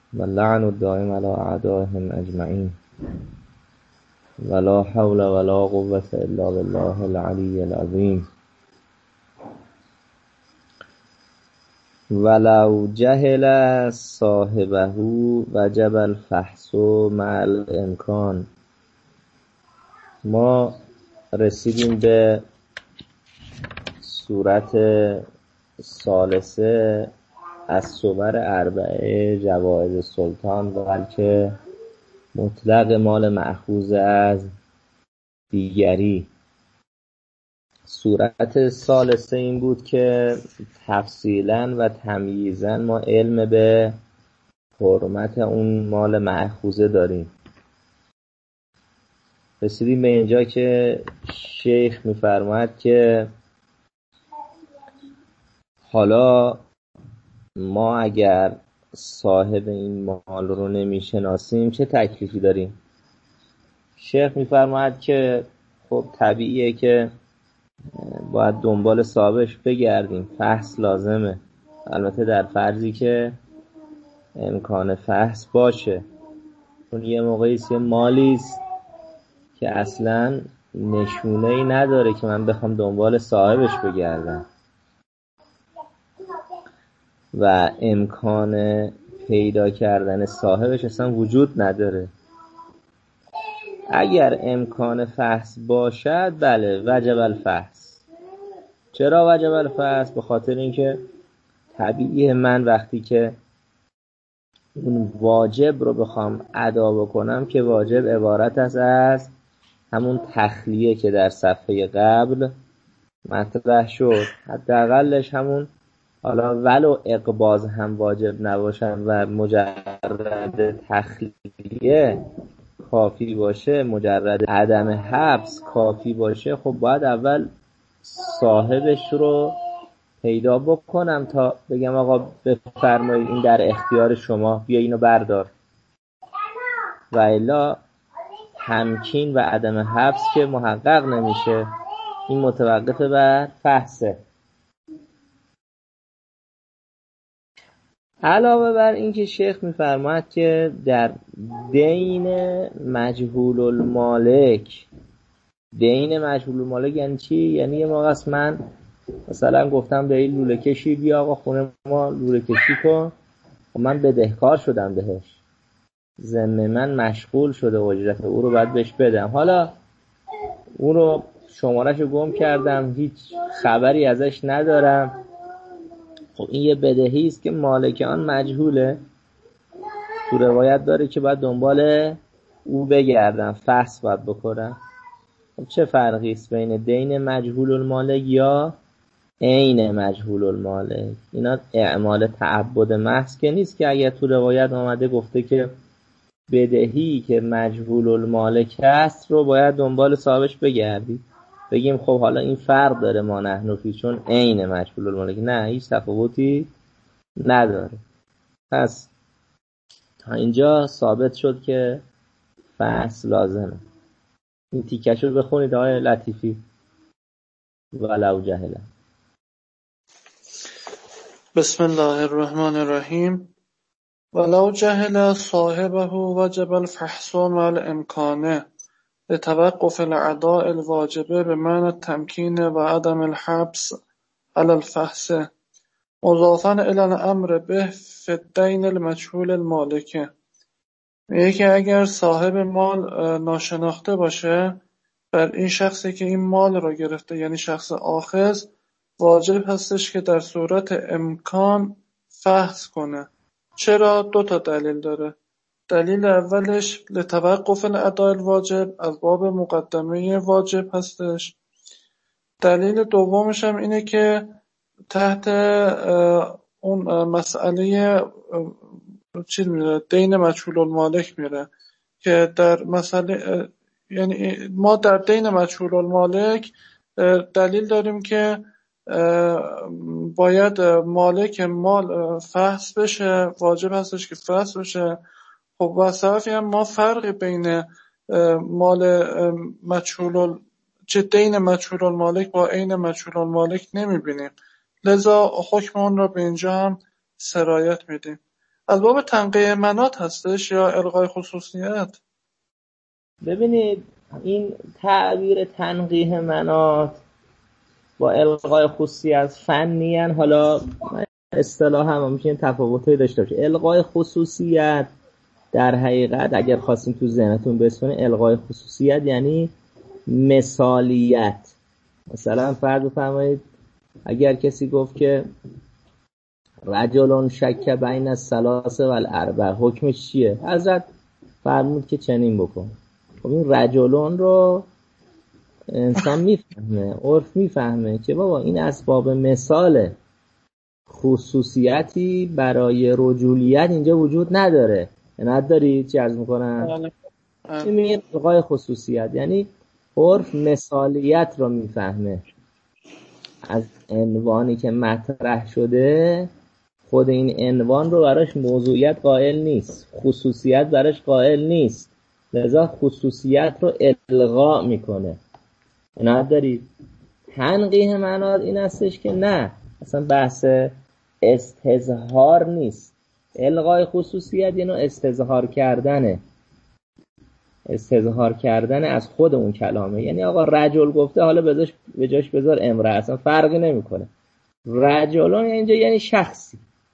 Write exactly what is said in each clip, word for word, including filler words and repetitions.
و لعن الدائم علی اعدائهم اجمعین ولا حول ولا قوة الا بالله العلی العظیم. ولو جهل صاحبه وجب الفحص مع الامکان. ما رسیدیم به صورت ثالثه از صور اربعه جوائز سلطان، بلکه مطلق مال مأخوذ از دیگری. صورت ثالثه این بود که تفصیلا و تمییزا ما علم به حرمت اون مال مأخوذه داریم. رسیدیم به اینجا که شیخ می‌فرماید که حالا ما اگر صاحب این مال رو نمیشناسیم چه تکلیفی داریم؟ شیخ می‌فرماید که خب طبیعیه که باید دنبال صاحبش بگردیم، فحص لازمه، البته در فرضی که امکان فحص باشه. چون یه موقعی یه مالیست که اصلاً نشونه‌ای نداره که من بخوام دنبال صاحبش بگردم و امکان پیدا کردن صاحبش اصلا وجود نداره. اگر امکان فحص باشد بله وجب الفحص. چرا وجب الفحص؟ به خاطر اینکه طبیعیه من وقتی که اون واجب رو بخوام ادا بکنم که واجب عبارت است از همون تخلیه که در صفحه قبل مطرح شد، حداقلش همون، حالا ولو اقباض هم واجب نباشن و مجرد تخلیه کافی باشه، مجرد عدم حبس کافی باشه، خب باید اول صاحبش رو پیدا بکنم تا بگم آقا بفرمایید این در اختیار شما، بیا اینو بردار. و الا تمکین و عدم حبس که محقق نمیشه، این متوقف بر فحصه. علاوه بر این که شیخ میفرماید که در دین مجهول المالک، دین مجهول المالک یعنی چی؟ یعنی یه موقع است من مثلا گفتم به این لوله کشی بیا آقا خونه ما لوله کشی کن و من بدهکار شدم بهش، ذمه من مشغول شده و اجرت او رو باید بهش بدم. حالا اون رو شماره‌شو گم کردم، هیچ خبری ازش ندارم. خب این یه بدهی است که مالک آن مجهوله. تو روایت داره که باید دنبال او بگردم، فحص باید بکنم. خب چه فرقی است بین دین مجهول المالک یا عین مجهول المالک؟ اینا اعمال تعبد محض که نیست که اگر تو روایت آمده گفته که بدهی که مجهول المالک است رو باید دنبال صاحبش بگردی، بگیم خب حالا این فرق داره ما نحن فی، چون عین مجهول المالک. نه، هیچ تفاوتی نداره. پس تا اینجا ثابت شد که فحص لازمه. این تیکش رو بخونید آقای لطیفی. ولو جهل. بسم الله الرحمن الرحیم. ولو جهل صاحبه وجب الفحص مع الامکان لتوقف الاعضاء الواجبه بمعنى التمكين وعدم الحبس على الفحص مضافا الى الامر به في الدين المجهول المالک. میگه که اگر صاحب مال ناشناخته باشه، بر این شخصی که این مال رو گرفته یعنی شخص آخذ واجب هستش که در صورت امکان فحص کنه. چرا؟ دو تا دلیل داره. دلیل اولش لتوقف الاداء الواجب، از باب مقدمه واجب هستش. دلیل دومش هم اینه که تحت اون مسئله چی میره؟ دین مجهول المالک میره که در مسئله، یعنی ما در دین مجهول المالک دلیل داریم که باید مالک مال فحص بشه، واجب هستش که فحص بشه. خب و صرفی هم ما فرق بین مال مجهول چه دین مجهول المالک با عین مجهول المالک نمیبینیم، لذا حکم اون را به اینجا هم سرایت میدیم. از باب تنقیه منات هستش یا الغای خصوصیت؟ ببینید این تعبیر تنقیه منات با الغای خصوصیت فنیاً حالا اصطلاح هم میشه تفاوتایی داشته باشه. الغای خصوصیت در حقیقت اگر خواستیم تو ذهنتون بسونه، الغای خصوصیت یعنی مثالیت. مثلا فرض بفرمایید اگر کسی گفت که رجلون شک بین الثلاث و الاربع، حکمش چیه؟ حضرت فرمود که چنین بکن. خب این رجلون رو انسان میفهمه، عرف میفهمه که بابا این اسباب مثال خصوصیتی برای رجولیت اینجا وجود نداره. نداری چی عرض میکنم؟ این میگه الغای خصوصیت یعنی عرف مثالیت رو میفهمه از عنوانی که مطرح شده. خود این عنوان رو براش موضوعیت قائل نیست، خصوصیت براش قائل نیست، لذا خصوصیت رو الغا میکنه. نداری؟ تنقیه منات این هستش که نه، اصلا بحث استظهار نیست. الغای خصوصیت یعنی استظهار کردنه، استظهار کردن از خود اون کلامه. یعنی آقا رجل گفته، حالا بذارش به جاش بذار امرأه، اصلا فرقی نمیکنه. رجلون اینجا یعنی شخصی،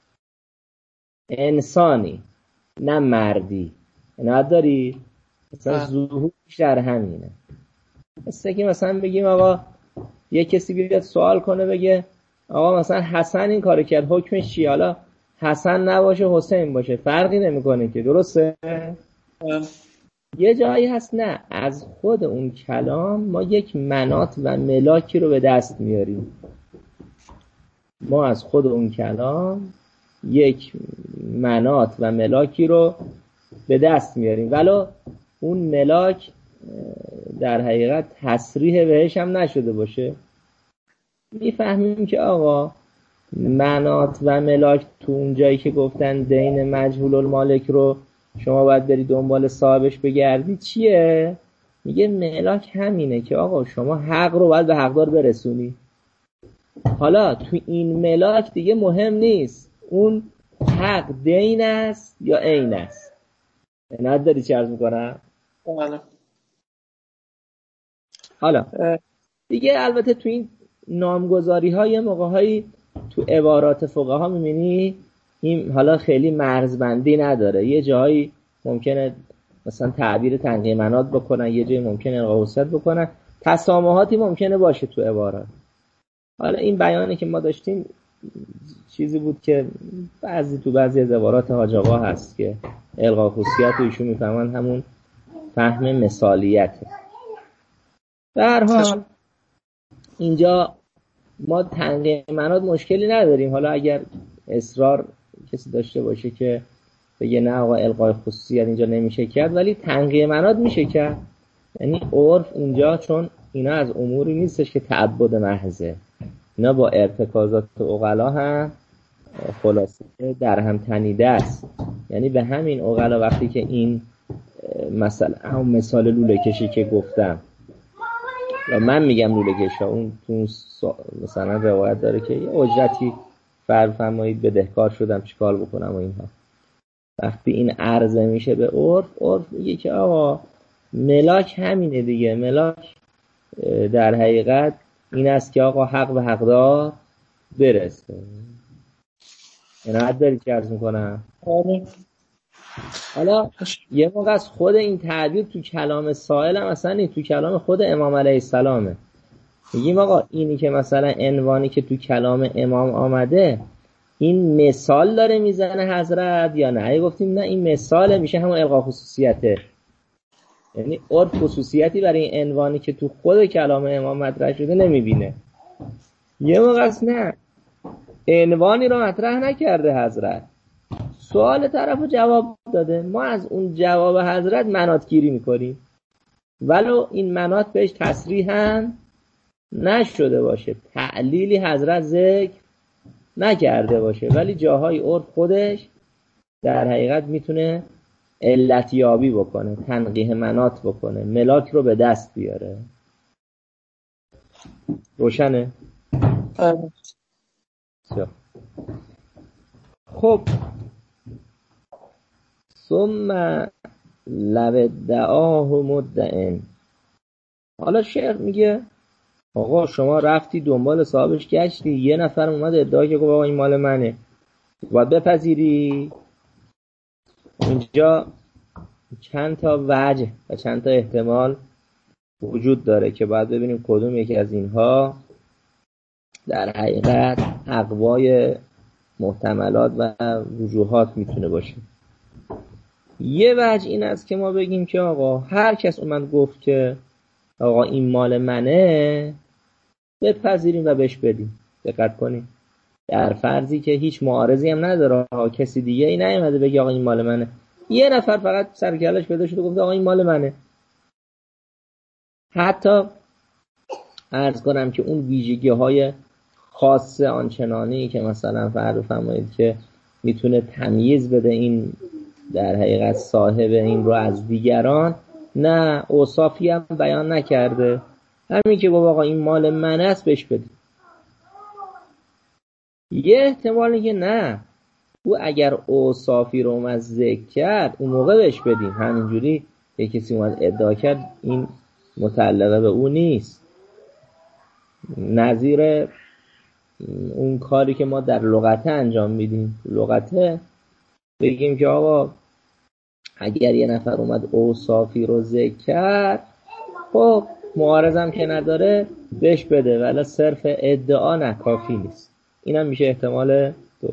انسانی، نه مردی. نداری؟ مثلا ظهورش در همینه. مثل که مثلا بگیم آقا یه کسی بیاد سوال کنه بگه آقا مثلا حسن این کارو کرد، حکمش چیه؟ حالا حسن نباشه حسین باشه فرقی نمیکنه که، درسته؟ یه جایی هست نه، از خود اون کلام ما یک منات و ملاکی رو به دست میاریم. ما از خود اون کلام یک منات و ملاکی رو به دست میاریم، ولو اون ملاک در حقیقت تصریح بهش هم نشده باشه. میفهمیم که آقا منات و ملاک تو اون جایی که گفتن دین مجهول المالک رو شما باید بری دنبال صاحبش بگردی، چیه؟ میگه ملاک همینه که آقا شما حق رو باید به حقدار برسونی. حالا تو این ملاک دیگه مهم نیست اون حق دین است یا عین است. نداری چه عرض میکنم؟ حالا دیگه البته تو این نامگذاری های موقع هایی تو عبارات فقها میبینی این حالا خیلی مرزبندی نداره. یه جایی ممکنه مثلا تعبیر تنقیه منات بکنن، یه جایی ممکنه الغای خصوصیت بکنن، تسامحاتی ممکنه باشه تو عبارات. حالا این بیانی که ما داشتیم چیزی بود که بعضی تو بعضی از عبارات حاج آقا هست که الغای خصوصیت رو ایشون میفهمن همون فهم مثالیته. در هر حال اینجا ما تنقیه منات مشکلی نداریم. حالا اگر اصرار کسی داشته باشه که بگه نه آقا الغای خصوصیت اینجا نمیشه کرد، ولی تنقیه منات میشه کرد. یعنی عرف اینجا چون اینا از اموری نیستش که تعبد محضه، اینا با ارتکازات عقلا هم خلاصه در هم تنیده است. یعنی به همین عقلا وقتی که این مثلا هم مثال لوله کشی که گفتم، یا من میگم لوله کشا، اون تو مثلا روایت داره که یه اجرتی فرض فرمایید بدهکار شدم چیکار بکنم و اینها. وقتی این عرضه میشه به عرف، عرف میگه که آقا ملاک همینه دیگه. ملاک در حقیقت این است که آقا حق به حقدار برسه. اینا حد داری که عرض میکنم. حالا یه موقع از خود این تعبیر تو کلام سائل هم اصلا این تو کلام خود امام علیه السلامه. میگیم آقا اینی که مثلا عنوانی که تو کلام امام آمده این مثال داره میزنه حضرت یا نه؟ گفتیم نه، این مثال میشه همون الغا خصوصیته. یعنی عرف خصوصیتی برای این عنوانی که تو خود کلام امام مطرح شده نمیبینه. یه موقع است نه، عنوانی رو مطرح نکرده حضرت، سوال طرف رو جواب داده، ما از اون جواب حضرت منات گیری میکنیم ولو این منات بهش تصریح هم نشده باشه، تعلیلی حضرت ذکر نکرده باشه، ولی جاهای عرف خودش در حقیقت میتونه علتیابی بکنه، تنقیح منات بکنه، ملاک رو به دست بیاره. روشنه؟ خب ثم لو ادعاه مدعن. حالا شیخ میگه آقا شما رفتی دنبال صاحبش گشتی، یه نفر اومد ادعا که گفت آقا این مال منه، باید بپذیری. اینجا چند تا وجه و چند تا احتمال وجود داره که باید ببینیم کدوم یکی از اینها در حقیقت اقوای محتملات و وجوهات میتونه باشه. یه وجه این است که ما بگیم که آقا هر کس اومد گفت که آقا این مال منه، بپذیریم و بهش بدیم. دقت کنیم در فرضی که هیچ معارضی هم نداره، کسی دیگه ای نیومده بگه آقا این مال منه، یه نفر فقط سرکلش پیدا شده گفت آقا این مال منه. حتی عرض کنم که اون ویژگی های خاص آنچنانی که مثلا فرض فرمایید که میتونه تمییز بده این در حقیقت صاحب این رو از دیگران، نه اوصافی هم بیان نکرده، همین که بابا آقا این مال من است بهش بدیم. یه احتمالی که نه، او اگر اوصافی رو اومد ذکر کرد اون موقع بهش بدیم. همینجوری یه کسی اومد ادعا کرد این متعلقه به او نیست. نظیر اون کاری که ما در لغته انجام میدیم، لغته بگیم که آقا اگر یه نفر اومد اوصافی رو ذکر کرد، خب معارضم که نداره بهش بده، ولی صرف ادعا نه، کافی نیست. اینم میشه احتمال دو.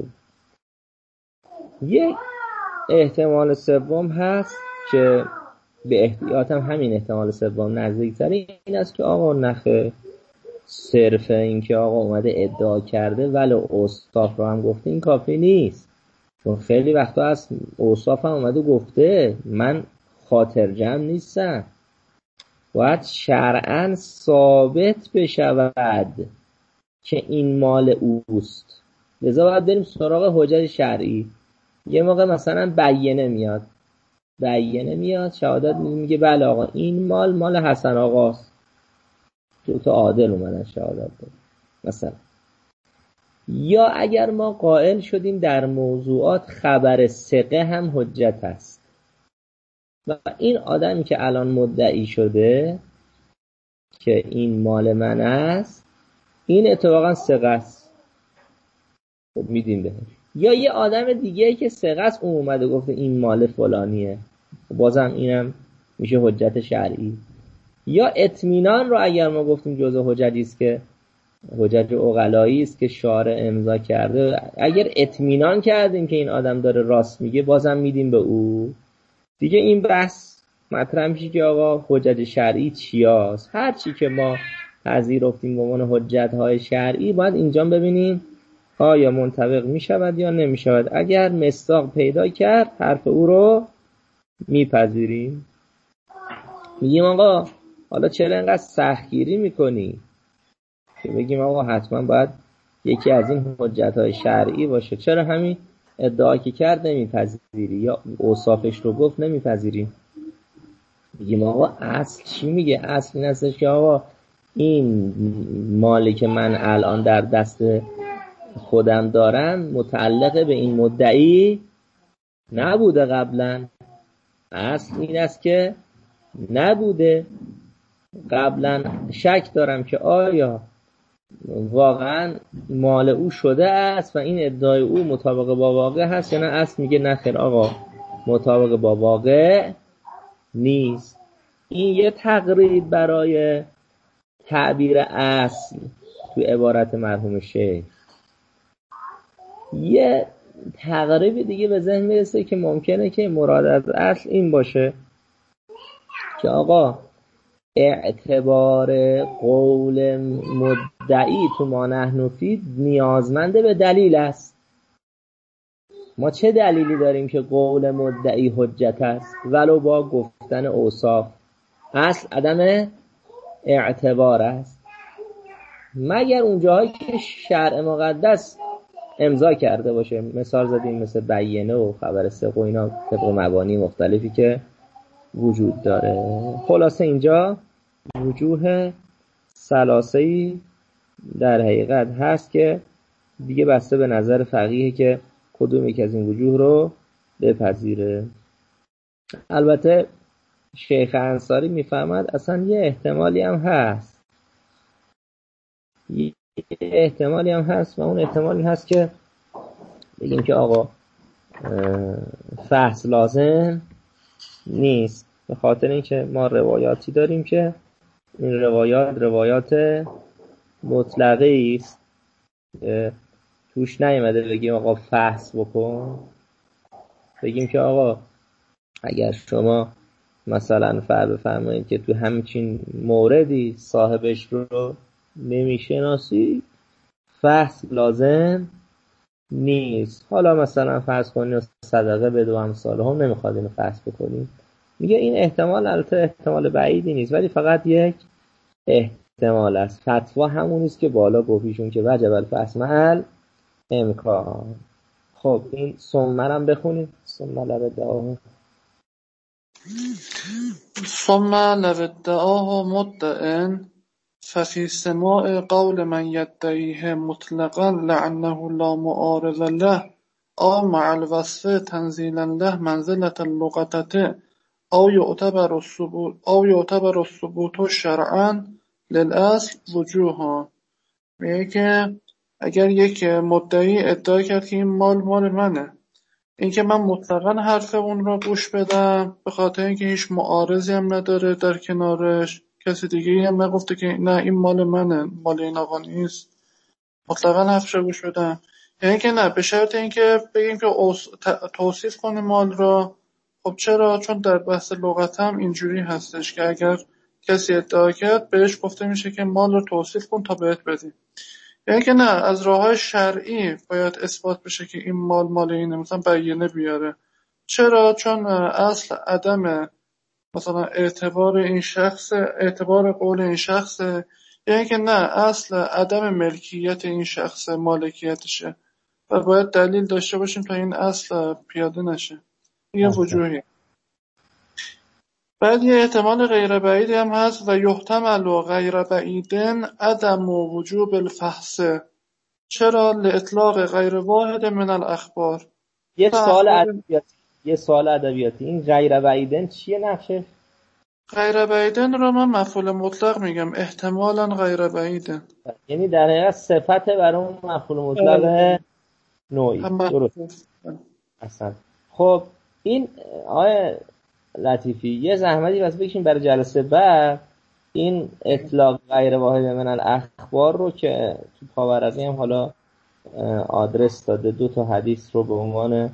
یک احتمال سوم هست که به احتیاط هم همین احتمال سوم نزدیک‌تره، این است که آقا نخه صرف این که آقا اومده ادعا کرده ولی اوصاف رو هم گفته این کافی نیست. چون خیلی وقتا هست اوصاف هم اومده گفته من خاطر جمع نیستم، باید شرعاً ثابت بشود که این مال اوست، لذا باید بریم سراغ حجت شرعی. یه موقع مثلا بیینه میاد بیینه میاد شهادت میگه بله آقا این مال مال حسن آقاست، دو تا عادل اومدن شهادت داد مثلا. یا اگر ما قائل شدیم در موضوعات خبر ثقه هم حجت است و این آدمی که الان مدعی شده که این مال من است این اتفاقا ثقه است، خب میدیم بهش. یا یه آدم دیگه که ثقه است اون اومده گفته این مال فلانیه، بازم اینم میشه حجت شرعی. یا اطمینان رو اگر ما گفتیم جزء حجتی است که حجت عقلایی است که شارع امضا کرده، اگر اطمینان کردیم که این آدم داره راست میگه بازم میدیم به او. دیگه این بحث مطرح میشه که آقا حجت شرعی چیاست. هر چی که ما پذیرفتیم به عنوان حجت های شرعی باید اینجا ببینیم آیا منطبق میشود یا نمیشود. اگر مصداق پیدا کرد حرف او رو میپذیریم. میگیم آقا حالا چرا اینقدر سختگیری میکنی که بگیم آقا حتما باید یکی از این حجت های شرعی باشه، چرا همین ادعا که کرد نمیپذیری یا اوصافش رو گفت نمیپذیریم؟ میگیم آقا اصل چی میگه؟ اصل این هستش که آقا این مالی که من الان در دست خودم دارم متعلق به این مدعی نبوده قبلا. اصل این است که نبوده قبلا، شک دارم که آیا واقعا مال او شده است و این ادعای او مطابق با واقع هست یا نه. اصل میگه نخیر آقا مطابق با واقع نیست. این یه تقریب برای تعبیر اصل تو عبارت مرحوم شیخ. یه تقریب دیگه به ذهن میرسه که ممکنه که مراد از اصل این باشه که آقا اعتبار قول مدعی تو ما نحن فی نیازمنده به دلیل است. ما چه دلیلی داریم که قول مدعی حجت است ولو با گفتن اوصاف؟ اصل عدم اعتبار است مگر اونجاهایی که شرع مقدس امضا کرده باشه. مثال زدیم مثل بیینه و خبر ثقه و اینا طبق مبانی مختلفی که وجود داره. خلاصه اینجا وجوه ثلاثه‌ای در حقیقت هست که دیگه بسته به نظر فقیه که کدوم یک از این وجوه رو بپذیره. البته شیخ انصاری میفهمد اصلا یه احتمالی هم هست یه احتمالی هم هست و اون احتمالی هست که بگیم که آقا فحص لازم نیست، به خاطر اینکه ما روایاتی داریم که این روایات روایات مطلقه است، توش نیامده بگیم آقا فحص بکن، بگیم که آقا اگر شما مثلا فرض بفرمایید که تو همچین موردی صاحبش رو نمیشناسی فحص لازم نیست. حالا مثلا فرض کنید صدقه بده و امثال هم نمیخواد اینو فحص بکنیم، میگه این احتمال البته احتمال بعیدی نیست ولی فقط یک احتمال است. فتوا همون است که بالا گفتیشون که وجب الفحص محل امکان. خب این ثمه هم بخونیم. ثمه لو ادعاه ثم لو ادعاه مدع ففي سماع قول من يدعيه مطلقا لعنه لا معارض له أو مع الوصف تنزيلا له منزلة اللغة أو يعتبر الثبوت أو يعتبر الثبوت شرعا للأصل وجوها. میگه که اگر یک مدعی ادعا کرد که این مال مال منه، اینکه من مطلقاً حرف اون را گوش بدم به خاطر اینکه هیچ معارضی هم نداره در کنارش، کسی دیگه هم نگفته که نه این مال منه مال این آقا نیست، مطلقاً حرفش رو گوش بدم، یعنی که نه، به شرط اینکه بگیم که توصیف کنه مال را. خب چرا؟ چون در بحث لغت هم اینجوری هستش که اگر کسی ادعا کرد بهش گفته میشه که مال رو توصیف کن تا بهت بدیم، یعنی که نه، از راه‌های شرعی باید اثبات بشه که این مال مال اینه، مثلا بیانه بیاره. چرا؟ چون اصل عدم مثلا اعتبار این شخص، اعتبار قول این شخص، یعنی که نه، اصل عدم ملکیت این شخص مالکیتشه و باید دلیل داشته باشیم تا این اصل پیاده نشه. یه وجوهی. بعد یه احتمال غیر بعیدی هم هست و یحتمل غیر بعیدن عدم وجوب الفحص. چرا؟ لاطلاق غیر واحد من الاخبار. یه سوال ادبیاتی یه سوال ادبیاتی این غیر بعیدن چیه نقشه؟ غیر بعیدن رو من مفعول مطلق میگم، احتمالاً غیر بعیدن، یعنی در حقیقت صفت برای اون مفعول مطلق نوعی. درست اصلا. خب این آقای لطیفی یه زحمتی واسه بکشین برای جلسه بعد این اطلاق غیر واحد من الاخبار رو که تو پاورقی هم حالا آدرس داده، دو تا حدیث رو به عنوان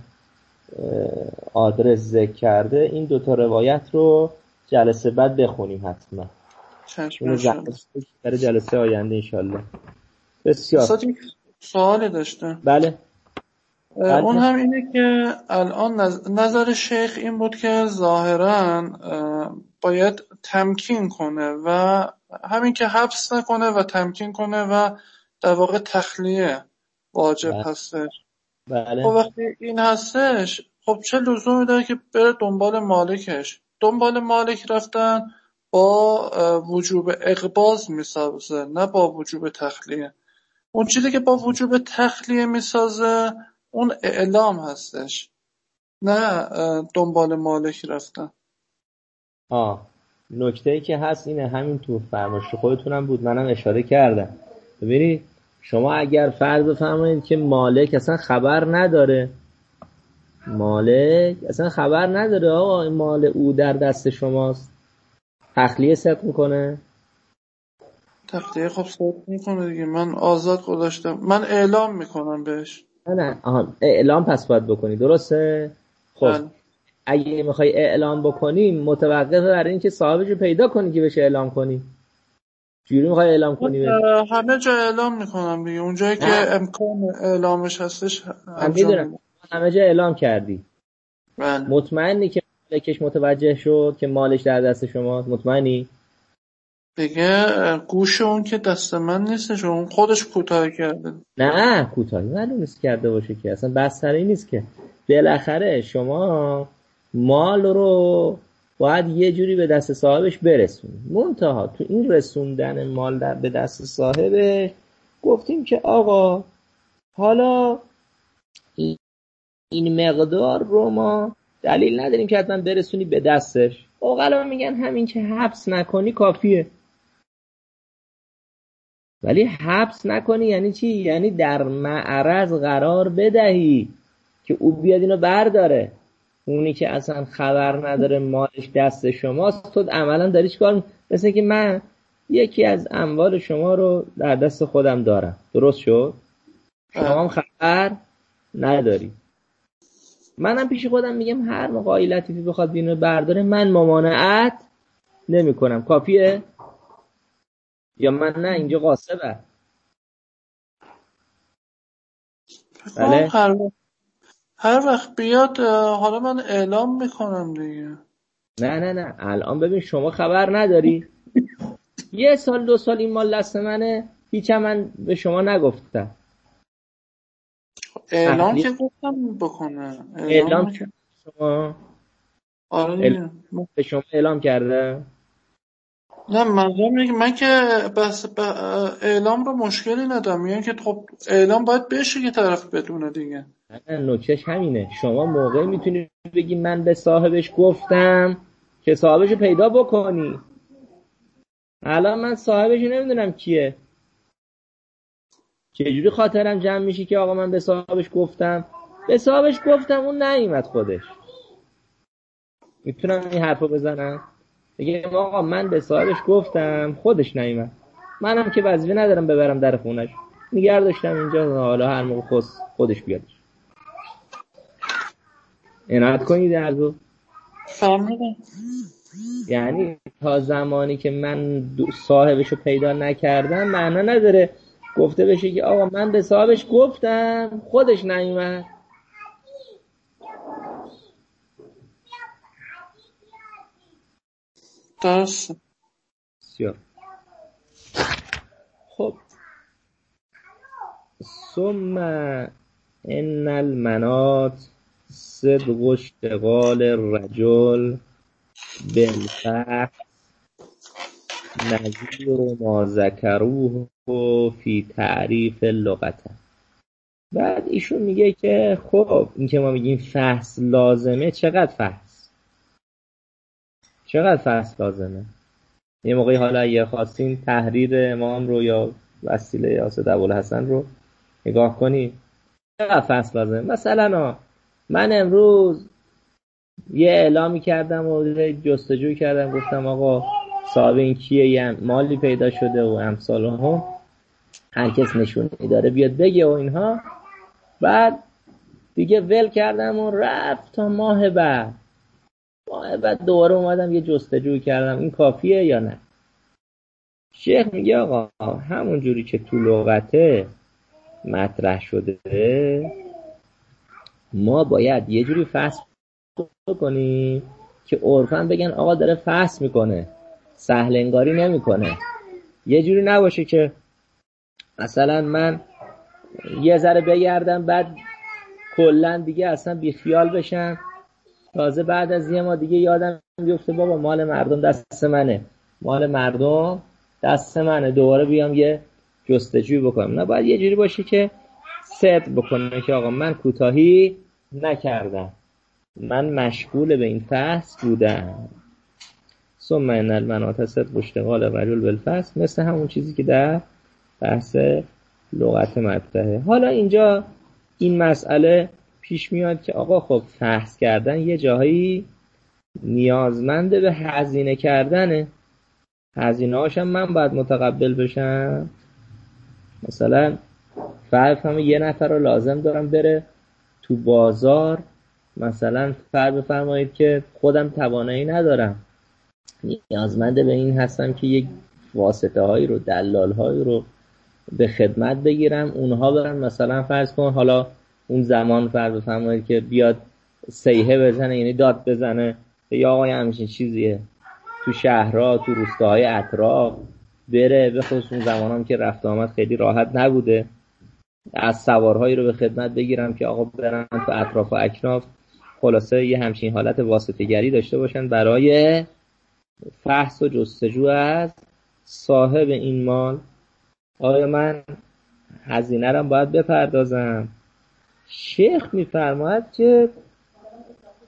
آدرس ذکر کرده، این دو تا روایت رو جلسه بعد بخونیم حتما. چشم زحمت برای جلسه آینده انشالله. بسیار سوالی داشتم. بله. بله. اون هم اینه که الان نظر شیخ این بود که ظاهراً باید تمکین کنه و همین که حبس نکنه و تمکین کنه و در واقع تخلیه واجب بله. هستش. بله. خب وقتی این هستش، خب چه لزومی داره که بره دنبال مالکش؟ دنبال مالک رفتن با وجوب اقباض میسازه، نه با وجوب تخلیه. اون چیزی که با وجوب تخلیه میسازه اون اعلام هستش، نه دنبال مالک رفتن. آه نکته‌ای که هست اینه، همین تو فرمایش خودتونم بود منم اشاره کردم. ببینید شما اگر فرض بفرمایید که مالک اصلا خبر نداره، مالک اصلا خبر نداره آقا این مال او در دست شماست، تخلیه صدق میکنه؟ تخلیه خب صدق میکنه دیگه، من آزاد گذاشتم، من اعلام میکنم بهش. نه نه آها اعلام پس باید بکنی، درسته؟ خب بله. اگه میخوای اعلام بکنی متوقفه بر این که صاحبش رو پیدا کنی که بهش اعلام کنی. جوری میخوای اعلام کنی؟ همه جا اعلام میکنم دیگه، اونجایی که امکان اعلامش هستش انجام میدم. همه جا اعلام کردی؟ بله. مطمئنی که مالکش متوجه شد که مالش در دست شماست؟ مطمئنی؟ دیگه گوش اون که دست من نیستش، اون خودش کوتاه کرده. نه کوتاهی معلوم نیست کرده باشه که، اصلا بحث سر این نیست که. بالاخره شما مال رو باید یه جوری به دست صاحبش برسونی، منتها تو این رسوندن مال در به دست صاحبش گفتیم که آقا حالا این مقدار رو ما دلیل نداریم که حتما برسونی به دستش. اوغلا میگن همین که حبس نکنی کافیه. ولی حبس نکنی یعنی چی؟ یعنی در معرض قرار بدهی که او بیاد اینو برداره. اونی که اصلا خبر نداره مالش دست شماست، تو عملا داری چیکار می‌کنی؟ مثل که من یکی از اموال شما رو در دست خودم دارم، درست شد؟ شما هم خبر نداری. منم پیش خودم میگم هر موقع آقای لطیفی بخواد اینو برداره من ممانعت نمی کنم. کافیه؟ یا من نه اینجا غاصبه؟ بله؟ هر وقت هر وقت بیاد حالا من اعلام میکنم دیگه. نه نه نه الان ببین شما خبر نداری. یه سال دو سال این مال دست منه، هیچ هم من به شما نگفتم. اعلام اهلی... که گفتم بکنه. اعلام, اعلام که شما آره اعلام... دیگه. به شما اعلام کرده؟ نه منظورم اینه که من که بس ب... اعلام رو مشکلی ندارم، میگن که خب اعلام باید بشه که طرف بدونه دیگه. نه نکتهش همینه. شما موقعی میتونی بگی من به صاحبش گفتم که صاحبشو پیدا بکنی. الان من صاحبش نمیدونم کیه، چجوری خاطرم جمع میشی که آقا من به صاحبش گفتم؟ به صاحبش گفتم اون نیومد خودش. میتونم این حرفو بزنم بگم آقا من به صاحبش گفتم خودش نیومد، منم که وظیفه ندارم ببرم در خونش، نگه داشتم اینجا، حالا هر موقع خود خودش بیادش. عنایت کنید ارزو. فهمیدم. یعنی تا زمانی که من صاحبشو پیدا نکردم معنا نداره گفته بشه که آقا من به صاحبش گفتم خودش نیومد. درسته. بسیار خب. ثم ان المنات صدق اشتغال الرجل بالفحص نظیر ما ذکروه فی تعریف اللغت. بعد ایشون میگه که خب این که ما میگیم فحص لازمه، چقدر فحص چقدر فحص لازمه؟ یه موقعی حالا اگه خواستین تحریر امام رو یا وسیله یاسد ابوالحسن رو نگاه کنی چقدر فحص لازمه. مثلا من امروز یه اعلامی کردم و جستجو کردم، گفتم آقا صاحب این کیه، یه مالی پیدا شده و امثال هم هر کس نشونی داره بیاد بگه و اینها. بعد دیگه ول کردم و رفت تا ماه بعد ماه بعد دوباره اومدم یه جستجو کردم، این کافیه یا نه؟ شیخ میگه آقا همون جوری که تو لغته مطرح شده ما باید یه جوری فحص کنیم که عرفاً بگن آقا داره فحص میکنه، سهل انگاری نمیکنه. یه جوری نباشه که مثلا من یه ذره بگردم بعد کلن دیگه اصلا بیخیال بشم، تازه بعد از یه ما دیگه یادم بیفته بابا مال مردم دست منه، مال مردم دست منه، دوباره بیام یه جستجوی بکنم. نه، باید یه جوری باشه که صدق بکنه که آقا من کوتاهی نکردم، من مشغول به این فحص بودم. ثم ان المناط صدق اشتغال الرجل بالفحص، مثل همون چیزی که در بحث لغت مطرحه. حالا اینجا این مسئله پیش میاد که آقا خب فحص کردن یه جاهایی نیازمند به هزینه کردنه، هزینه هاشم من باید متقبل بشم. مثلا فرض کنم یه نفر رو لازم دارم بره تو بازار، مثلا فرض بفرمایید که خودم توانایی ندارم، نیازمند به این هستم که یک واسطه هایی رو، دلال هایی رو به خدمت بگیرم، اونها برن مثلا فرض کن حالا اون زمان فرض بفرمایید که بیاد صیحه بزنه، یعنی داد بزنه یا آقای همچین چیزیه، تو شهرها تو روستاهای اطراف بره، به خصوص اون زمان هم که رفت آمد خیلی راحت نبوده، از سوارهایی رو به خدمت بگیرم که آقا برن تو اطراف و اکناف، خلاصه یه همچین حالت واسطه گری داشته باشن برای فحص و جستجو از صاحب این مال. آیا من هزینه رم باید بپردازم؟ شیخ میفرماید که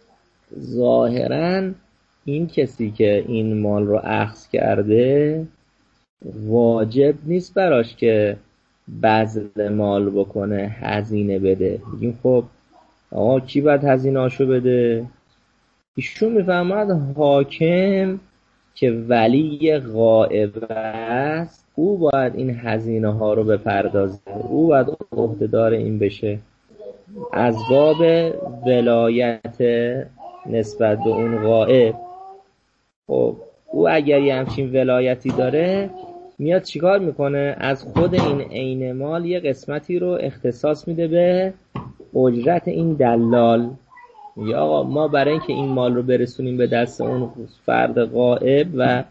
ظاهراً این کسی که این مال رو اخذ کرده واجب نیست براش که بذل مال بکنه، هزینه بده. میگیم خب آقا کی باید هزینه‌اشو بده؟ ایشون میفهمد حاکم که ولی غائب است او باید این هزینه ها رو بپردازه، او باید عهده‌دار این بشه. از باب ولایت نسبت به اون غائب، خب او اگر یه همچین ولایتی داره میاد چیکار میکنه؟ از خود این عین مال یه قسمتی رو اختصاص میده به اجرت این دلال. میگه آقا ما برای اینکه این مال رو برسونیم به دست اون فرد غائب و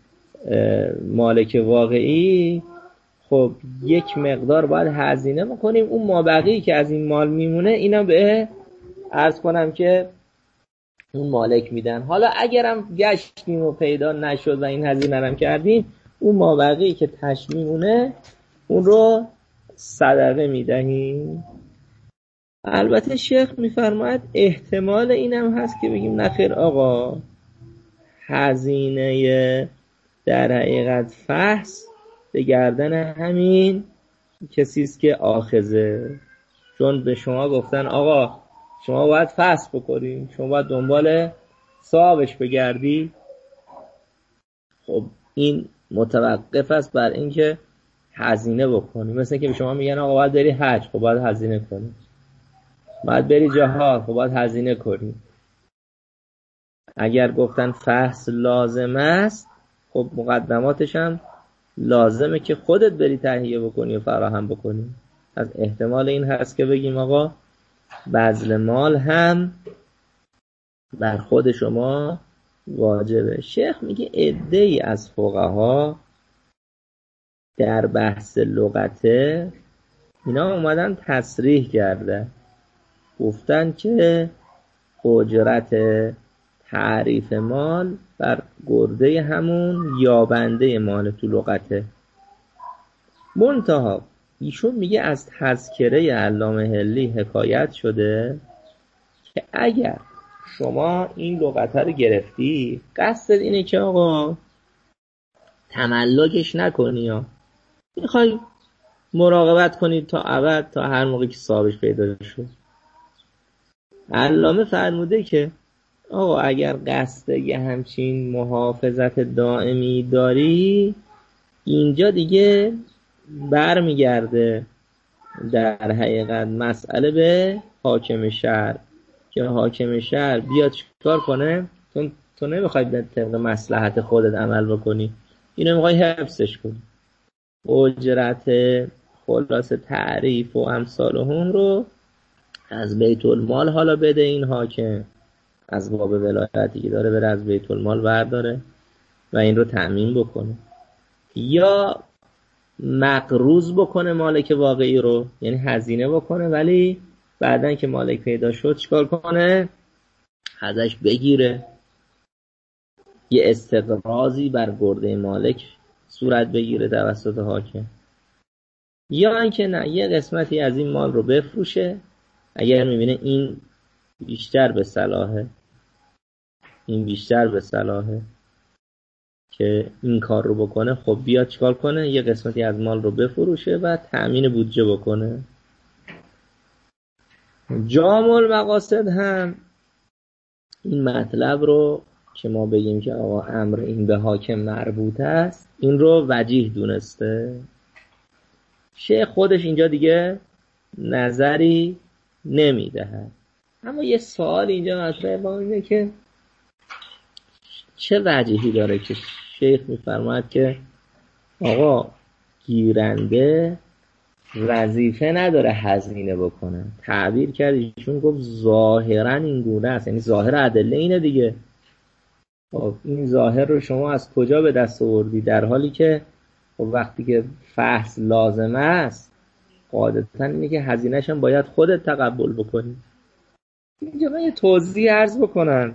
مالک واقعی، خب یک مقدار باید هزینه بکنیم. اون مابقی که از این مال میمونه اینا به عرض کنم که اون مالک میدن. حالا اگرم گشتیم و پیدا نشد و این هزینه هم کردیم، اون مابقی که تش میمونه اون رو صدقه میدهیم. البته شیخ میفرماید احتمال اینم هست که بگیم نخیر آقا، هزینه در حقیقت فحص به گردن همین کسیست که آخذه، چون به شما گفتن آقا شما باید فحص بکنی، شما باید دنبال صاحبش بگردی. خب این متوقف است بر اینکه هزینه بکنی. مثل که به شما میگن آقا باید بری حج، خب باید هزینه کنی. باید بری جهاد، خب باید هزینه کنی. اگر گفتن فحص لازم است، خب مقدماتش هم لازمه که خودت بری تهیه بکنی و فراهم بکنی. از احتمال این هست که بگیم آقا بذل مال هم بر خود شما واجبه. شیخ میگه عده‌ای از فقها در بحث لغته اینا اومدن تصریح کرده، گفتن که اجرت تعریف مال بر گرده همون یابنده مال تو لغته. منتها ایشون میگه از تذکره علامه حلی حکایت شده که اگر شما این لغته رو گرفتی قصد اینه که آقا تملکش نکنی یا میخوای مراقبت کنی تا ابد، تا هر موقع که صاحبش پیدا شد. علامه فرموده که آقا اگر قصد یه همچین محافظت دائمی داری، اینجا دیگه بر میگرده در حقیقت مسئله به حاکم شهر، که حاکم شهر بیاد چیکار کنه؟ تو, تو نمیخوای به طبق مصلحت خودت عمل بکنی، اینو میخوای حفظش کنی. اجرت خلاص تعریف و امثال هم رو از بیت المال حالا بده این حاکم، از باب ولایتی که داره بره از بیت المال برداره و این رو تأمین بکنه، یا مقروض بکنه مالک واقعی رو، یعنی هزینه بکنه ولی بعدن که مالک پیدا شد چیکار کنه؟ ازش بگیره، یه استقراضی بر گرده مالک صورت بگیره توسط حاکم. یا اینکه نه، یه قسمتی از این مال رو بفروشه اگر میبینه این بیشتر به صلاحه، این بیشتر به صلاحه که این کار رو بکنه، خب بیاد چیکار کنه؟ یه قسمتی از مال رو بفروشه و تأمین بودجه بکنه. جامع المقاصد هم این مطلب رو که ما بگیم که آقا امر این به حاکم مربوط است، این رو وجیه دونسته. شیخ خودش اینجا دیگه نظری نمیده. اما یه سوال اینجا مطرحه با اینه که چه وجیهی داره که شیخ میفرماید که آقا گیرنده وظیفه نداره هزینه بکنه. تعبیر کرد ایشون گفت ظاهرا این گونه است، یعنی ظاهر ادله اینه دیگه. خب این ظاهر رو شما از کجا به دست آوردی؟ در حالی که خب وقتی که فحص لازم است قاعدتا اینه که هزینه‌ش هم باید خودت تقبل بکنی. اینجا من یه توضیح عرض بکنم.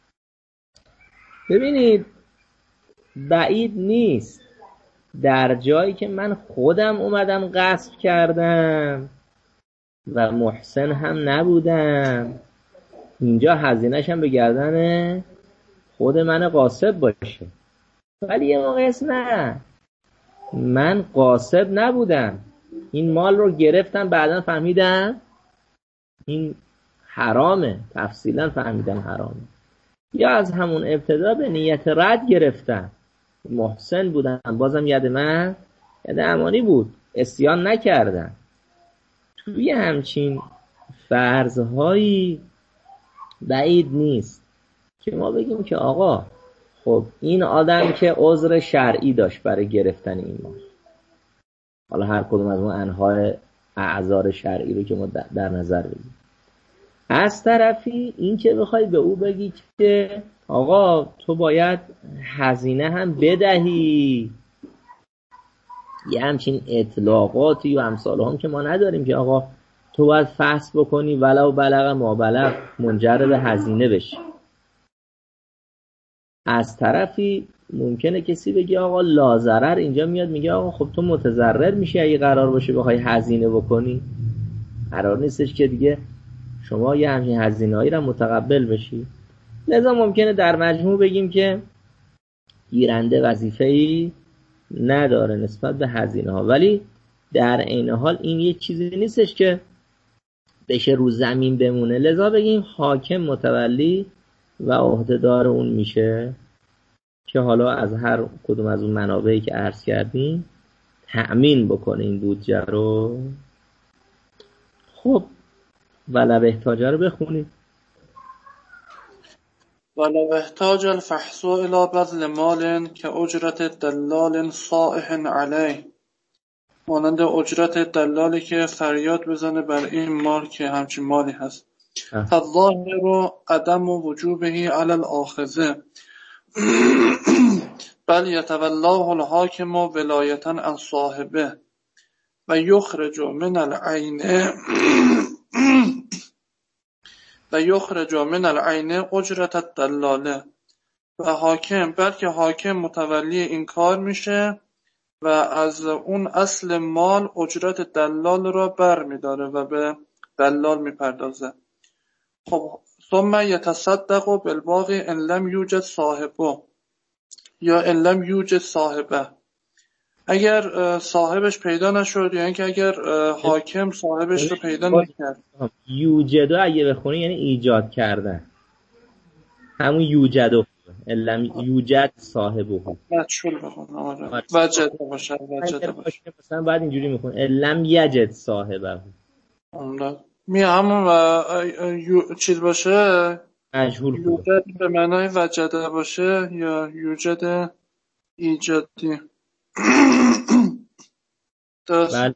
ببینید بعید نیست در جایی که من خودم اومدم غصب کردم و محسن هم نبودم اینجا هزینه‌ش هم به گردن خود من غاصب باشه. ولی یه موقع است نه، من غاصب نبودم، این مال رو گرفتم بعدا فهمیدم این حرامه، تفصیلا فهمیدم حرامه، یا از همون ابتدا به نیت رد گرفتم، محسن بودم، بازم ید من ید امانی بود، عصیان نکردم. توی همچین فرضهایی بعید نیست که ما بگیم که آقا خب این آدم که عذر شرعی داشت برای گرفتن این مال، حالا هر کدوم از اون انواع اعذار شرعی رو که ما در نظر بگیریم، از طرفی این که بخوای به او بگی که آقا تو باید هزینه هم بدهی، یه همچین اطلاقاتی و امثال هم که ما نداریم که آقا تو باید فحص بکنی ولو بلغ ما بلغ منجر به هزینه بشی. از طرفی ممکنه کسی بگی آقا لازرر، اینجا میاد میگه آقا خب تو متضرر میشی اگه قرار باشه بخوای هزینه بکنی، قرار نیستش که دیگه شما یه همچین هزینه‌ای را متقبل بشی. لذا ممکنه در مجموع بگیم که گیرنده وظیفه‌ای نداره نسبت به هزینه ها، ولی در عین حال این یه چیزی نیستش که بشه رو زمین بمونه، لذا بگیم حاکم متولی و عهدهدار اون میشه که حالا از هر کدوم از اون منابعی که عرض کردیم تأمین بکنه این بودجه رو. خب ولو احتاج رو بخونید. ولو احتاج الفحص الى بذل مال كأجرة دلال صائح علیه، مانند اجرت دلالی که فریاد بزنه بر این مال که همچین مالی هست. فالظاهر عدم وجوبه علی الاخذ بل یتولاه الحاکم ولایتا عن صاحبه و یخرج من العین و یخرج من العین اجرت الدلاله، و حاکم بلکه حاکم متولی این کار میشه و از اون اصل مال اجرت دلال را بر میداره و به دلال میپردازه. خب ثم یتصدق بالباقی ان لم یوجد صاحبه یا ان لم یوجد صاحبه، اگر صاحبش پیدا نشد یا اینکه اگر حاکم صاحبش رو پیدا نکرد. یوجدو اگه بخونی یعنی ایجاد کردن، همون یوجدو ان لم یوجد صاحبه مجهول بخونم، وجد باشه وجد باشه مثلا بعد اینجوری میخون ان لم یجد صاحبه، می همون و یو... چیز باشه مجهول یوجد به معنای وجده باشه یا یوجد ایجادی. بله.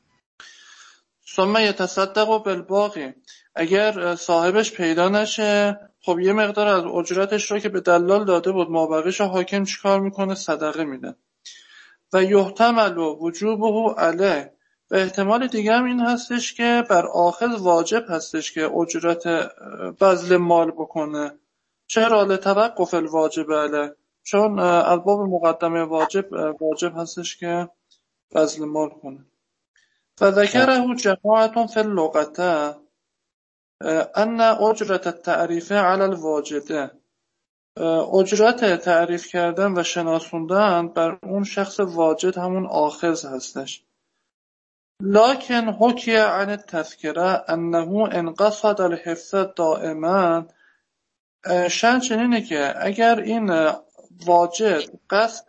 ثم یتصدق بالباقی، اگر صاحبش پیدا نشه خب یه مقدار از اجرتش رو که به دلال داده بود مابقیش حاکم چیکار میکنه؟ صدقه میده. و یحتمل وجوبه علیه، و احتمال دیگه هم این هستش که بر آخذ واجب هستش که اجرت بذل مال بکنه. چرا؟ لتوقف الواجب علیه، چون از باب مقدمه واجب واجب هستش که بذل مال کنه. فذكره جماعة في اللغة ان اجرت التعریف علی الواجده، اجرت تعریف کردن و شناسوندن بر اون شخص واجد همون آخذ هستش. لكن حکی عن التذکره انه ان قصد الحفظ دائما، شأن چنینه که اگر این واجد قصد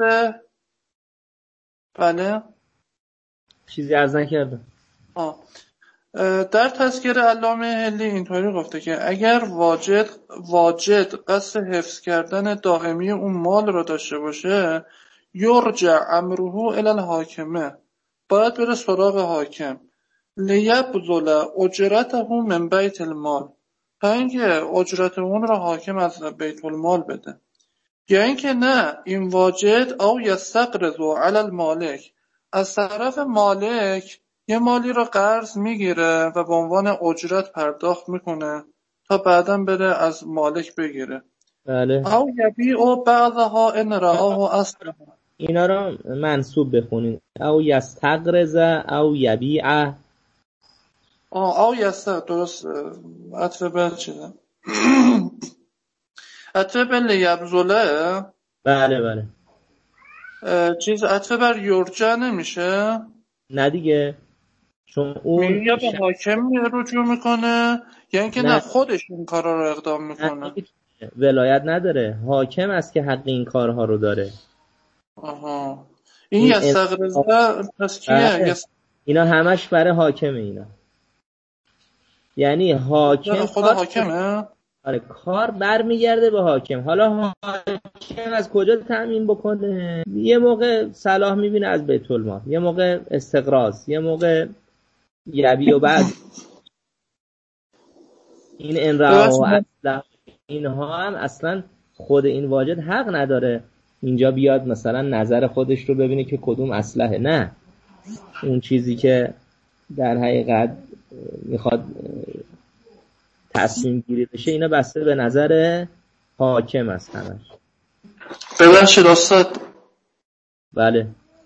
بله چیزی از نکردم آه در تذکره علامه هلی اینطوری گفته که اگر واجد واجد قصد حفظ کردن دائمی اون مال رو داشته باشه، یرجع امره الی الحاکمه، باید بره سراغ حاکم، لیبذل اجرته من بیت المال، تا اینکه اجرت اون رو حاکم از بیت المال بده. یا اینکه نه، این واجد او یستقرض علی المالک، از طرف مالک یه مالی رو قرض میگیره و به عنوان اجرت پرداخت میکنه تا بعداً بره از مالک بگیره. بله. او یبیع بعضها ان رآه اصلا، اینا رو منصوب بخونین، او یستقرض او یبیع. آه او یستقرض درست عطف بعد شده. عطف به لیبزله بله بله. چیز عطف بر یرجع نمیشه؟ نه دیگه، چون اون یا به ش... حاکم رجوع میکنه یا اینکه نه نه خودش این کارا رو اقدام نه میکنه؟ نمی‌تونه. ولایت نداره، حاکم است که حق این کارها رو داره. آها، این این یستغرزه پس کیه؟ بله، یس... اینا همش برای حاکمه اینا. یعنی حاکم خود کار، حاکمه؟ آره کار برمیگرده به حاکم. حالا حاکم از کجا تامین بکنه؟ یه موقع صلاح میبینه از بیت المال، یه موقع استقراض، یه موقع یبی و بعد این انرعا و ببخشید اصلا اینها هم اصلا خود این واجد حق نداره اینجا بیاد مثلا نظر خودش رو ببینه که کدوم اصلحه. نه، اون چیزی که در حقیقت میخواد تصمیم گیری بشه اینا بسته به نظر حاکم است همش. ببخشید استاد، بله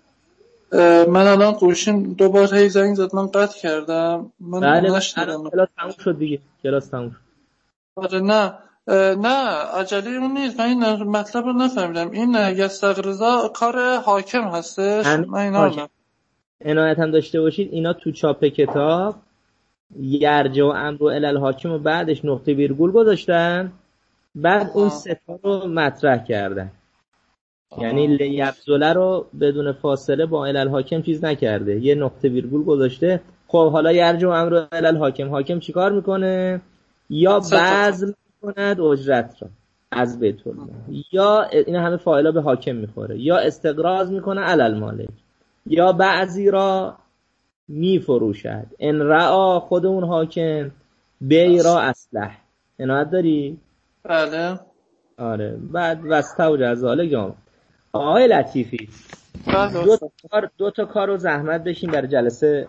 من الان گوشیم دو بار هی زنگ زد، من قطع کردم، من بله بله. الان نشنیدم. کلاس تموم شد دیگه، کلاس تموم شد. آره نه نه عجله اون نیست، من این مطلب رو نفهمیدم. این یستغرزا کار حاکم هستش؟ همه من اینا رو حاکم. نه. عنایت هم داشته باشید اینا تو چاپ کتاب یرجع و امر و الی الحاکم و بعدش نقطه ویرگول گذاشتن، بعد اون آها. سه تا رو مطرح کردن. یعنی آها. لیبزله رو بدون فاصله با الی الحاکم چیز نکرده، یه نقطه ویرگول گذاشته. خب حالا یرجع و امر و الی الحاکم، حاکم چیکار میکنه؟ یا سه تا کار. بذل میکند اجرت را از بیت المال، یا این همه فاعلا به حاکم میخوره، یا استقراض میکنه علی المالک، یا بعضی را میفروشد. ان رعا خود اون حاکم بی را اصلح. عنایت داری؟ بله آره. بعد وسته و جزاله گام. آقای لطیفی، بله دو تا استاد. کار دو تا کار رو زحمت بشین برای جلسه.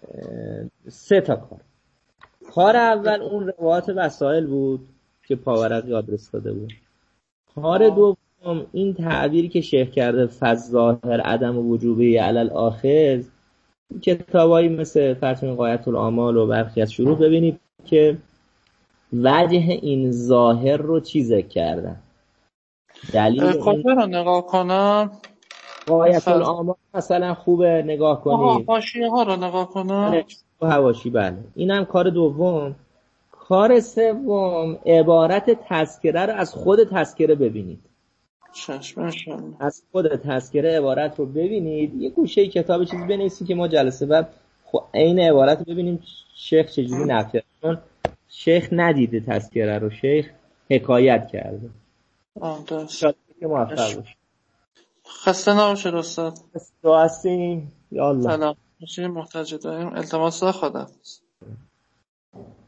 سه تا کار. کار اول اون روایت وسائل بود که پاورق یاد رسیده بود. کار آه. دوم این تعبیری که شیخ کرده فظاهر عدم وجوبی علی الاخذ، کتابایی مثل فتح غایت الآمال و برخی از شروح ببینید که وجه این ظاهر رو چی ذکر کردن. دلیل این کجا رو نگاه کنم؟ غایت فضل. الآمال مثلا خوبه نگاه آها، کنید. حاشیه ها رو نگاه کنم. و حواشی. بله اینم کار دوم. کار سوم عبارت تذکره رو از خود تذکره ببینید. چشم انشالله. از خود تذکره عبارت رو ببینید، یه گوشه کتاب چیزی بنویسید که ما جلسه بعد این عبارت رو ببینیم شیخ چجوری نقل کرده. چون شیخ ندیده تذکره رو، شیخ حکایت کرده. آه درست. شاید که موفق باشید. خسته نباشید استاد. دعا هستیم یا الله. سلام. باشید محترم داریم. التماس خدا.